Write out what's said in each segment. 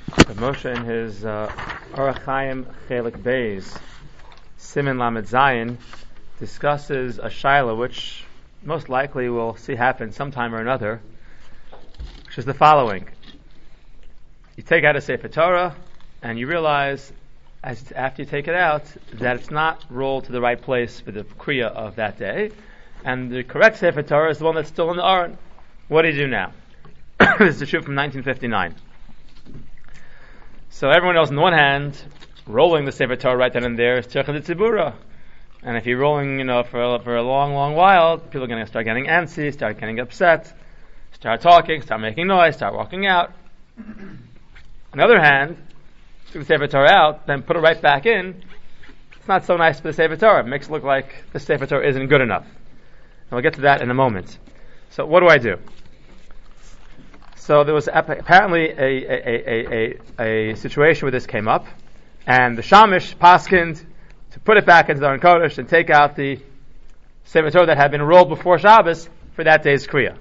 Moshe in his Orach Chaim Chelik Beis Siman Lamed Zayin discusses a shaila which most likely we'll see happen sometime or another, which is the following. You take out a Sefer Torah and you realize after you take it out that it's not rolled to the right place for the Kriya of that day, and the correct Sefer Torah is the one that's still in the Aron. What do you do now? This is a shoot from 1959. So everyone else, on the one hand, rolling the Sefer Torah right then and there is Tircha D'Tzibura. And if you're rolling, for a long, long while, people are going to start getting antsy, start getting upset, start talking, start making noise, start walking out. On the other hand, take the Sefer Torah out, then put it right back in. It's not so nice for the Sefer Torah. It makes it look like the Sefer Torah isn't good enough. And we'll get to that in a moment. So what do I do? So there was apparently a situation where this came up, and the Shamish paskined to put it back into the Aron Kodesh and take out the Sefer Torah that had been rolled before Shabbos for that day's Kriya.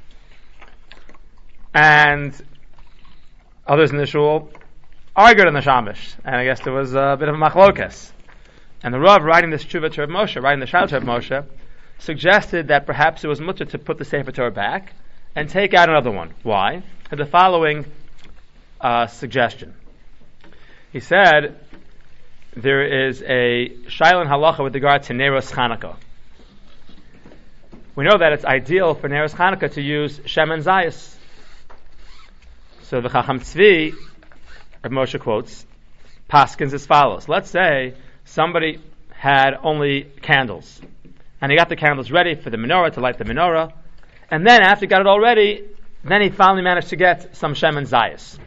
And others in the shul argued on the Shamish, and I guess there was a bit of a machlokas. And the Rav, writing this Tshuva to Rav Moshe, writing the Shaila to Rav Moshe, suggested that perhaps it was mutter to put the Sefer Torah back and take out another one. Why? For the following suggestion. He said there is a Shailan Halacha with regard to Neiros Chanukah. We know that it's ideal for Neiros Chanukah to use Shemen Zayis. So the Chacham Tzvi, Rav Moshe quotes, paskins as follows. Let's say somebody had only candles, and he got the candles ready for the menorah, to light the menorah, and then after he got it all ready, then he finally managed to get some Shemen Zayis.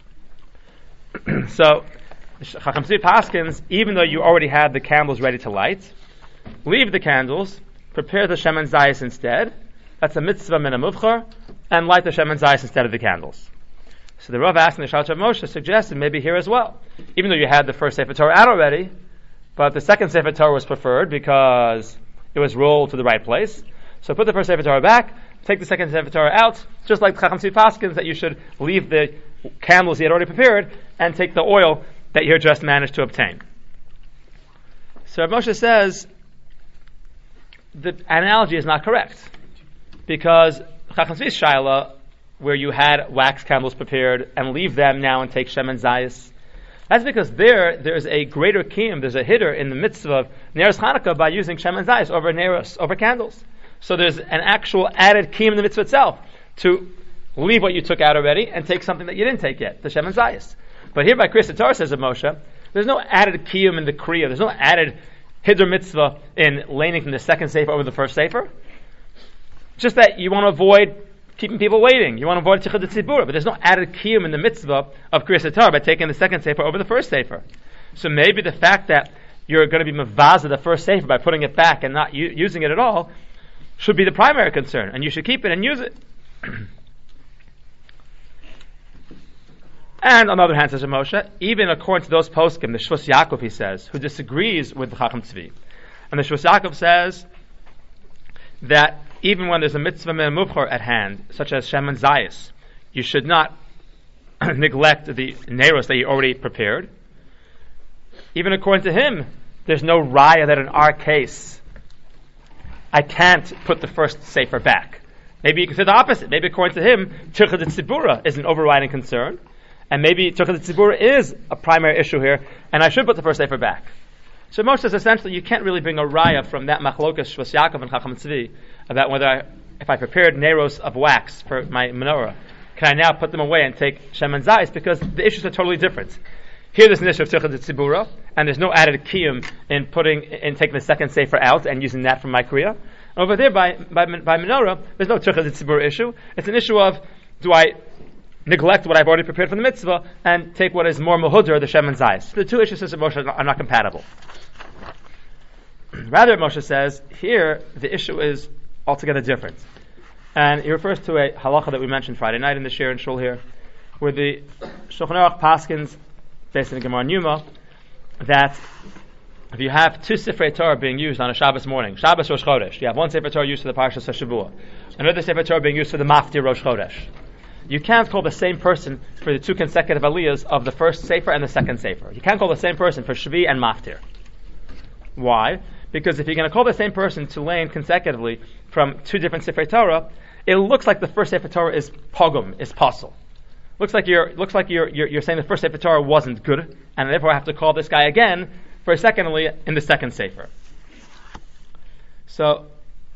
So, Chacham Tzvi paskins, even though you already had the candles ready to light, leave the candles, prepare the Shemen Zayis instead. That's a mitzvah min hamuvchar, and light the Shemen Zayis instead of the candles. So the Rav asking the Shalach Moshe suggested maybe here as well. Even though you had the first Sefer Torah out already, but the second Sefer Torah was preferred because it was rolled to the right place. So put the first Sefer Torah back, take the second Sefer Torah out, just like Chacham Tzvi paskins that you should leave the candles you had already prepared and take the oil that you had just managed to obtain. So Rav Moshe says the analogy is not correct, because Chacham Tzvi's shaila, where you had wax candles prepared and leave them now and take Shemen Zayis, that's because there's a greater kiyum, there's a hitter in the mitzvah of Neiros Chanukah by using Shemen Zayis over Neiros, over candles. So there's an actual added kiyum in the mitzvah itself to leave what you took out already and take something that you didn't take yet, the Shemen Zayis. But here by Kriyas Torah, says of Moshe, there's no added kiyum in the kriya, there's no added hider mitzvah in laning from the second sefer over the first sefer. Just that you want to avoid keeping people waiting. You want to avoid Tircha D'Tzibura, but there's no added kiyum in the mitzvah of Kriyas Torah by taking the second sefer over the first sefer. So maybe the fact that you're going to be mavaza the first sefer by putting it back and not using it at all should be the primary concern, and you should keep it and use it. And on the other hand, says Moshe, even according to those poskim, the Shvus Yaakov, he says, who disagrees with the Chacham Tzvi, and the Shvus Yaakov says that even when there's a mitzvah min hamuvchar at hand, such as Shemen Zayis, you should not neglect the neiros that you already prepared. Even according to him, there's no raya that in our case, I can't put the first sefer back. Maybe you can say the opposite. Maybe according to him, Tircha D'Tzibura is an overriding concern, and maybe Tircha D'Tzibura is a primary issue here, and I should put the first sefer back. So Moshe says essentially you can't really bring a raya from that machlokas Shvus Yaakov and Chacham Tzvi about whether if I prepared neiros of wax for my menorah, can I now put them away and take Shemen Zayis, because the issues are totally different. Here there's an issue of Tircha D'Tzibura, and there's no added kiyum in taking the second sefer out and using that for my kriya. Over there by menorah, there's no Tircha D'Tzibura issue. It's an issue of, do I neglect what I've already prepared for the mitzvah and take what is more mahudr, the Shemen Zayis? The two issues, says Moshe, are not compatible. Rather, Moshe says, here the issue is altogether different. And he refers to a halacha that we mentioned Friday night in the Shir and Shul here, where the Shulchan Aruch paskins, based in the Gemara Numa, that if you have two Sifrei Torah being used on a Shabbos morning, Shabbos Rosh Chodesh, you have one Sefer Torah used for the Parshas HaShavua, another Sefer Torah being used for the Maftir Rosh Chodesh. you can't call the same person for the two consecutive aliyahs of the first sefer and the second sefer. You can't call the same person for Shvi and Maftir. Why? Because if you're going to call the same person to lane consecutively from two different Sefer Torah, it looks like the first Sefer Torah is pogum, is pasul. Looks like you're saying the first Sefer Torah wasn't good, and therefore I have to call this guy again for a second aliyah in the second Sefer. So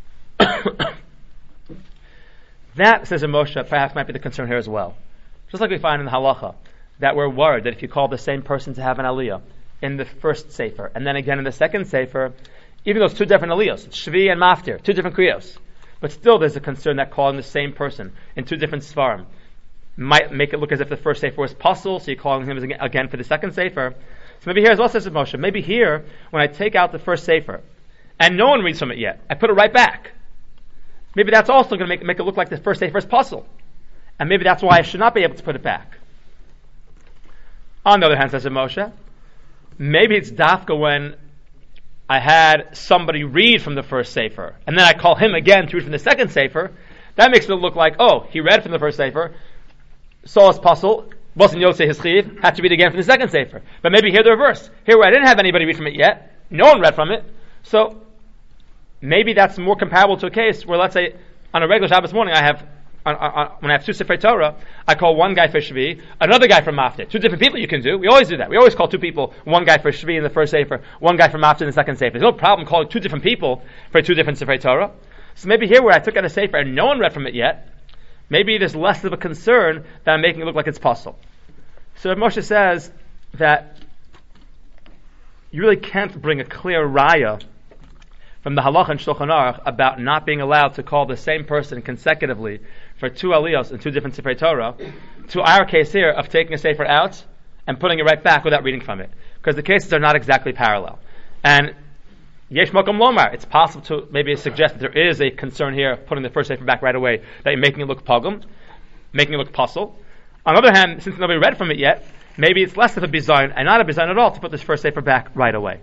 that, says Moshe, perhaps might be the concern here as well. Just like we find in the halacha, that we're worried that if you call the same person to have an aliyah in the first sefer, and then again in the second sefer, even though it's two different aliyahs, Shvi and Maftir, two different kriyos, but still there's a concern that calling the same person in two different svarim might make it look as if the first sefer was pasul, so you're calling him again for the second sefer. So maybe here as well, says Moshe, maybe here, when I take out the first sefer, and no one reads from it yet, I put it right back. Maybe that's also going to make it look like the first sefer is pasul. And maybe that's why I should not be able to put it back. On the other hand, says Moshe, maybe it's dafka when I had somebody read from the first sefer, and then I call him again to read from the second sefer. That makes it look like, oh, he read from the first sefer, saw his pasul, wasn't Yosei his chiv, had to read again from the second sefer. But maybe here the reverse. Here where I didn't have anybody read from it yet, no one read from it, so maybe that's more comparable to a case where, let's say, on a regular Shabbos morning, I have when I have two Sefer Torah, I call one guy for Shvi, another guy for Maftir. Two different people you can do. We always do that. We always call two people, one guy for Shvi in the first Sefer, one guy for Maftir in the second Sefer. There's no problem calling two different people for two different Sefer Torah. So maybe here where I took out a Sefer and no one read from it yet, maybe there's less of a concern that I'm making it look like it's pasul. So Moshe says that you really can't bring a clear raya from the Halach and Shulchan Aruch about not being allowed to call the same person consecutively for two aliyos and two different Sefer Torah, to our case here of taking a Sefer out and putting it right back without reading from it. Because the cases are not exactly parallel. And Yesh Mokum Lomar, it's possible to maybe suggest that there is a concern here of putting the first Sefer back right away, that you're making it look pogum, making it look pasul. On the other hand, since nobody read from it yet, maybe it's less of a bizayon and not a bizayon at all to put this first Sefer back right away.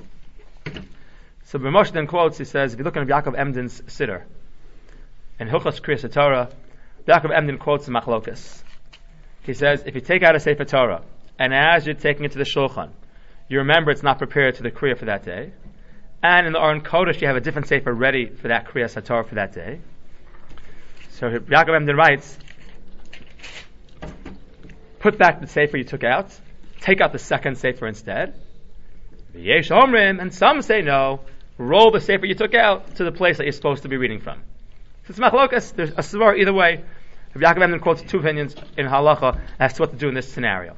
So Moshe then quotes, he says, if you look at Yaakov Emden's Siddur, in Hilchos Kriyas Torah, Yaakov Emden quotes the Machlokas. He says, if you take out a Sefer Torah, and as you're taking it to the Shulchan, you remember it's not prepared to the Kriya for that day, and in the Aron Kodesh you have a different Sefer ready for that Kriyas Torah for that day. So Yaakov Emden writes, put back the Sefer you took out, take out the second Sefer instead. V'yesh Omrim, and some say no, roll the Sefer you took out to the place that you're supposed to be reading from. So it's Machlokas, there's a svar either way. Rabbi Yaakov Emden quotes two opinions in Halacha as to what to do in this scenario.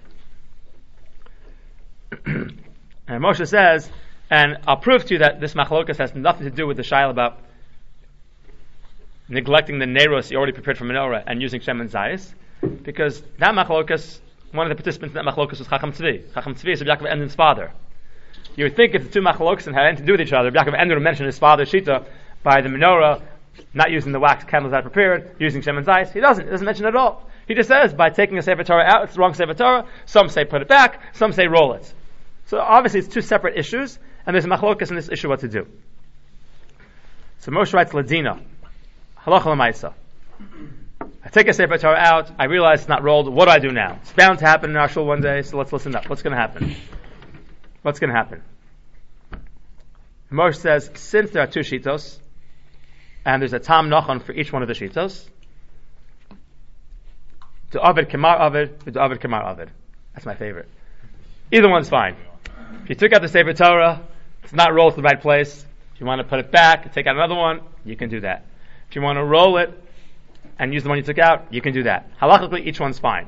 And Moshe says, and I'll prove to you that this Machlokas has nothing to do with the shaila about neglecting the Neiros you already prepared for menorah and using Shem and Zayis, because that Machlokas, one of the participants in that Machlokas was Chacham Tzvi. Chacham Tzvi is Rabbi Yaakov Emden's father. You would think if the two Machlokas had anything to do with each other, Rabbi Yaakov Emden would mention his father's Shita by the menorah, not using the wax candles that are prepared, using Shem and Zayis. He doesn't mention it at all. He just says, by taking a Sefer Torah out, it's the wrong Sefer Torah. Some say put it back, some say roll it. So obviously it's two separate issues, and there's a Machlokas in this issue what to do. So Moshe writes Ladina, Halacha L'maisa. I take a Sefer Torah out, I realize it's not rolled, what do I do now? It's bound to happen in our shul one day, so let's listen up. What's going to happen? What's going to happen? Moshe says, since there are two shitos, and there's a tam nachon for each one of the shitos, to avid kemar avid, to avid kemar avid. That's my favorite. Either one's fine. If you took out the Sefer Torah, it's not rolled to the right place. If you want to put it back, take out another one, you can do that. If you want to roll it and use the one you took out, you can do that. Halachically, each one's fine.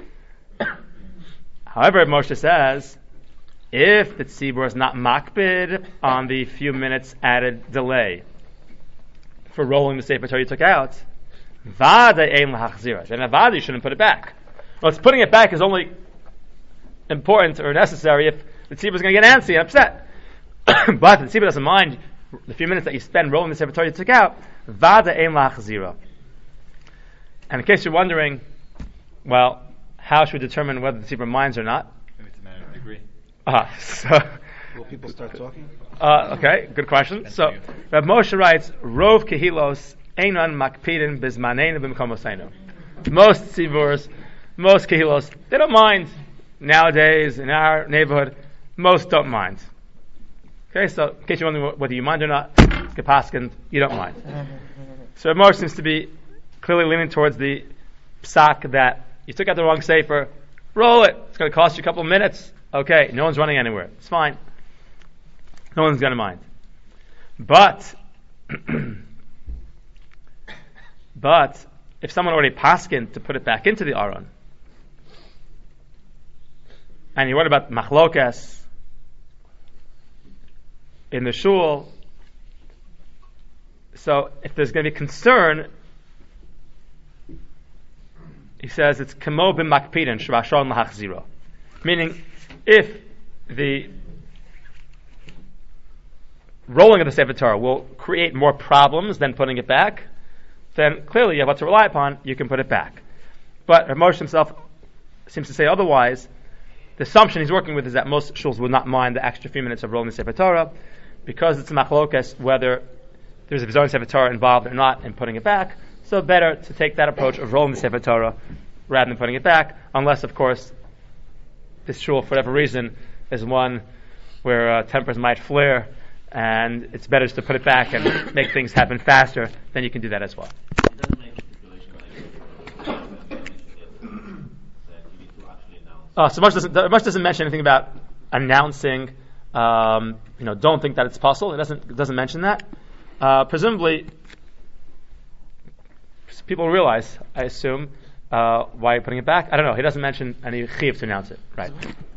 However, Moshe says, if the tzibur is not makbid on the few minutes added delay for rolling the Sefer Torah you took out, vada ein lahachzira. Then vada you shouldn't put it back. Well, putting it back is only important or necessary if the tzibur is going to get antsy and upset. But if the tzibur doesn't mind the few minutes that you spend rolling the Sefer Torah you took out, vada ein lahachzira. And in case you're wondering, well, how should we determine whether the tzibur minds or not? Maybe it's a matter of degree. Will people start talking? Okay, good question. So, Rav Moshe writes, Rov kehilos einan makpidin bizmaneinu b'mkomoseinu. most tziburs, most kehilos, they don't mind. Nowadays, in our neighborhood, most don't mind. Okay, so in case you're wondering whether you mind or not, Kapaskin, you don't mind. So Rav Moshe seems to be clearly leaning towards the psak that you took out the wrong sefer, roll it. It's going to cost you a couple of minutes. Okay, no one's running anywhere. It's fine. No one's going to mind. But if someone already paskin to put it back into the aron, and you worry about machlokas in the shul, so if there's going to be concern, he says it's kamo b'makpidin shvashon lahachziro, meaning if the rolling of the Sefer Torah will create more problems than putting it back, then clearly you have what to rely upon, you can put it back. But Rav Moshe himself seems to say otherwise. The assumption he's working with is that most shuls would not mind the extra few minutes of rolling the Sefer Torah, because it's a machlokas whether there's a Vizon Sefer Torah involved or not in putting it back, so better to take that approach of rolling the Sefer Torah rather than putting it back, unless, of course, this shul, for whatever reason, is one where tempers might flare, and it's better just to put it back and make things happen faster, then you can do that as well. It doesn't make a stipulation that you need to actually announce. So much doesn't mention anything about announcing. Don't think that it's possible. It doesn't mention that. Presumably, people realize, I assume, why you're putting it back. I don't know. He doesn't mention any chiyuv to announce it. Right.